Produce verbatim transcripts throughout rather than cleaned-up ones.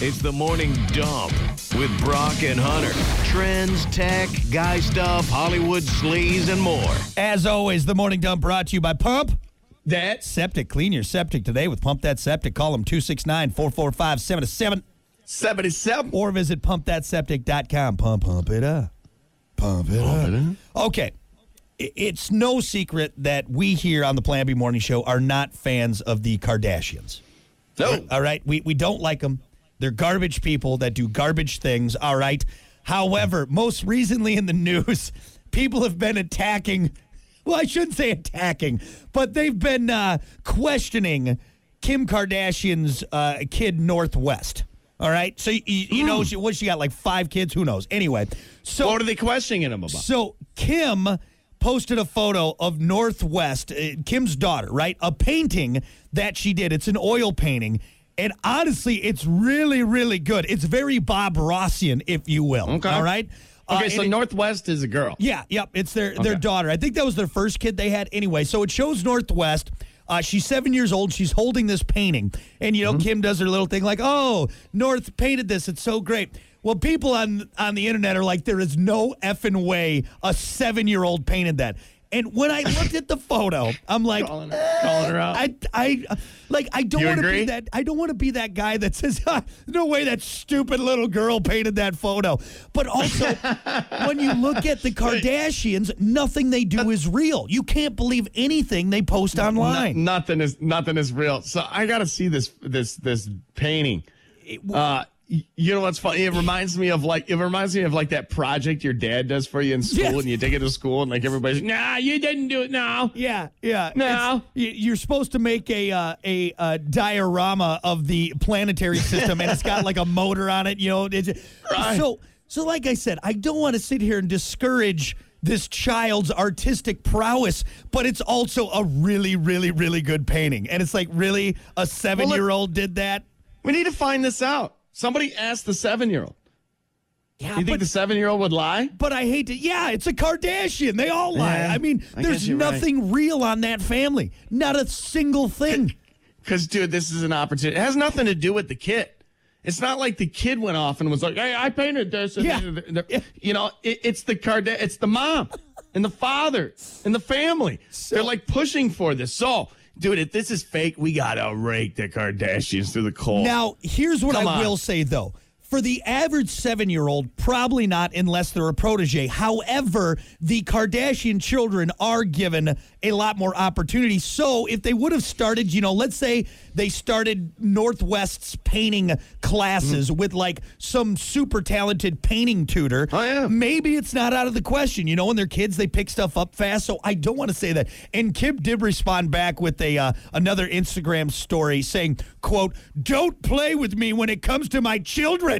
It's the Morning Dump with Brock and Hunter. Trends, tech, guy stuff, Hollywood sleaze, and more. As always, the Morning Dump brought to you by Pump That Septic. Clean your septic today with Pump That Septic. Call them two six nine, four four five, seven seven seventy-seven. or visit pump that septic dot com. Pump, pump it up. Pump it up. Okay. I- It's no secret that we here on the Plan B Morning Show are not fans of the Kardashians. No. All right? We, we don't like them. They're garbage people that do garbage things, all right? However, most recently in the news, people have been attacking, well, I shouldn't say attacking, but they've been uh, questioning Kim Kardashian's uh, kid, Northwest. All right? So, you, you know, she, what, she got like five kids? Who knows? Anyway. So, What are they questioning him about? so Kim posted a photo of Northwest, uh, Kim's daughter, right? A painting that she did. It's an oil painting. And honestly, it's really, really good. It's very Bob Rossian, if you will. Okay. All right? Okay, Uh, so and it- Northwest is a girl. yeah, yep. It's their their Okay. daughter. I think that was their first kid they had. Anyway, so it shows Northwest. Uh, she's seven years old. She's holding this painting. And, you know, Kim does her little thing like, oh, North painted this. It's so great. Well, people on on the internet are like, there is no effing way a seven-year-old painted that. And when I looked at the photo, I'm like, Calling her, calling her out. I, I, like, I don't You want to be agree? that. I don't want to be that guy that says, ah, "No way, that stupid little girl painted that photo." But also, when you look at the Kardashians, nothing they do is real. You can't believe anything they post online. No- nothing is nothing is real. So I got to see this this this painting. Uh, y- you know what's funny? It reminds me of like it reminds me of like that project your dad does for you in school, Yes. and you take it to school, and like everybody's, nah, you didn't do it. No, Yeah, yeah. No. It's- y- you're supposed to make a uh, a uh, diorama of the planetary system, and it's got like a motor on it. You know, it's, Right. so so. Like I said, I don't want to sit here and discourage this child's artistic prowess, but it's also a really, really, really good painting. And it's like, really, a seven-year-old did that? we need to find this out. Somebody asked the seven-year-old. Yeah, You think but, the seven-year-old would lie? but I hate to. Yeah, it's a Kardashian. They all lie. Yeah, I mean, I guess there's you're right. nothing real on that family. Not a single thing. Because, dude, this is an opportunity. It has nothing to do with the kid. It's not like the kid went off and was like, "Hey, I painted this." And Yeah. the- the- Yeah. You know, it, it's the card. It's the mom and the father and the family. They're like pushing for this. So, dude, if this is fake, we gotta rake the Kardashians through the coal. Now, here's what Come I on. will say, though. For the average seven-year-old, probably not unless they're a protege. However, the Kardashian children are given a lot more opportunity. So if they would have started, you know, let's say they started Northwest's painting classes with like some super talented painting tutor. Oh, yeah. Maybe it's not out of the question. You know, when they're kids, they pick stuff up fast. So I don't want to say that. And Kim did respond back with a uh, another Instagram story saying, quote, "Don't play with me when it comes to my children."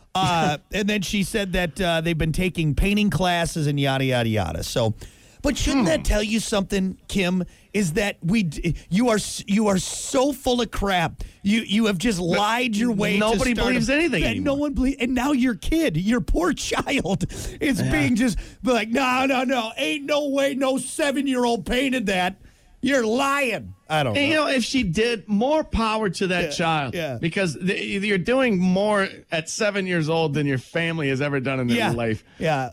Uh, and then she said that uh, they've been taking painting classes and yada, yada, yada. So, but shouldn't that tell you something, Kim? Is that we d- you are you are so full of crap. You you have just lied your way. nobody to start believes a- anything that anymore. No one believes, and now your kid, your poor child, is being just like, no, no, no, ain't no way, no seven-year-old painted that. You're lying. I don't know. And, you know, if she did, more power to that Yeah, child. yeah. Because th- you're doing more at seven years old than your family has ever done in their yeah, life. yeah.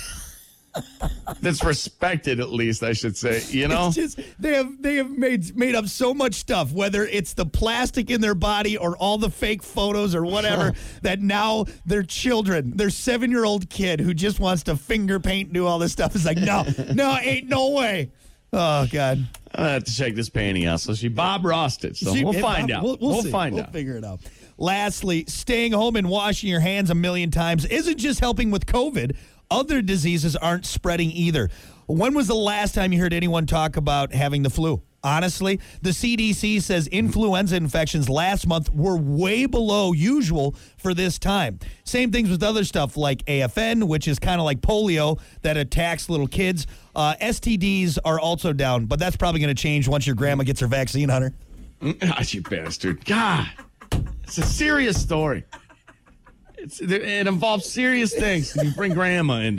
That's respected, at least, I should say. You know? It's just they have they have made made up so much stuff, whether it's the plastic in their body or all the fake photos or whatever, that now their children, their seven year old kid who just wants to finger paint and do all this stuff is like, no, no, ain't no way. Oh God. I have to check this painting out. So she Bob Rossed it. So See, we'll if- find out. We'll, we'll see. find we'll out. figure it out. Lastly, staying home and washing your hands a million times isn't just helping with COVID. Other diseases aren't spreading either. When was the last time you heard anyone talk about having the flu? Honestly, the C D C says influenza infections last month were way below usual for this time. Same things with other stuff like A F N, which is kind of like polio that attacks little kids. Uh, S T Ds are also down, but that's probably going to change once your grandma gets her vaccine, Hunter. Gosh, you bastard. God, it's a serious story. It's, it involves serious things. You bring grandma into it.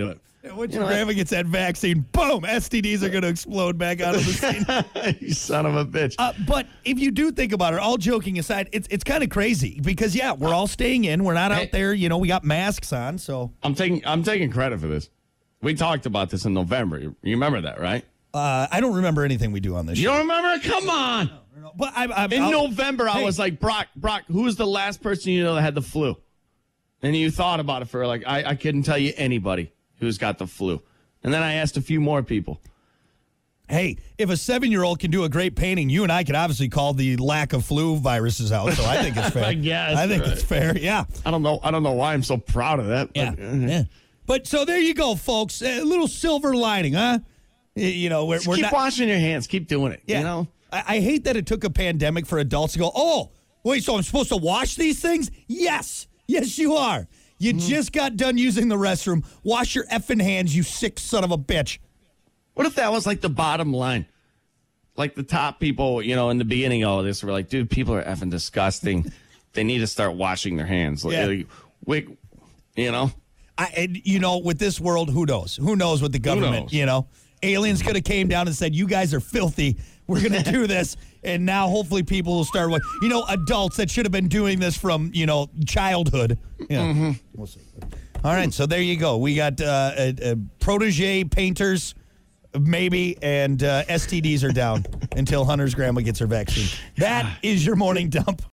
Once your grandma gets that vaccine, boom, S T Ds are going to explode back out of the scene. You son of a bitch. Uh, but if you do think about it, all joking aside, it's it's kind of crazy because, yeah, we're all staying in. We're not out Hey. there. You know, we got masks on, so. I'm taking I'm taking credit for this. We talked about this in November. You you remember that, right? Uh, I don't remember anything we do on this You show. don't remember? Come on. But I, I, In I'll- November, I Hey. was like, Brock, Brock, who was the last person you know that had the flu? And you thought about it for like, I, I couldn't tell you anybody who's got the flu. And then I asked a few more people. Hey, if a seven-year-old can do a great painting, you and I could obviously call the lack of flu viruses out. So I think it's fair. I guess, I think right. it's fair. Yeah. I don't know. I don't know why I'm so proud of that. Yeah. But, uh, yeah. But so there you go, folks. A little silver lining, huh? Y- You know, we're, just we're keep not. washing your hands. Keep doing it. Yeah. You know. I, I hate that it took a pandemic for adults to go, oh, wait, so I'm supposed to wash these things? Yes. Yes, you are. You Mm-hmm. just got done using the restroom. Wash your effing hands, you sick son of a bitch. What if that was like the bottom line? Like the top people, you know, in the beginning of all this were like, dude, people are effing disgusting. They need to start washing their hands. Like, Yeah. like, wait, you know? I, and, you know, with this world, who knows? Who knows what the government, knows? you know? Aliens could have came down and said, you guys are filthy. We're going to do this. And now hopefully people will start, wa- you know, adults that should have been doing this from, you know, childhood. Yeah. Mm-hmm. We'll see. All right. So there you go. We got uh, a, a protege painters, maybe, and uh, S T Ds are down until Hunter's grandma gets her vaccine. That is your morning dump.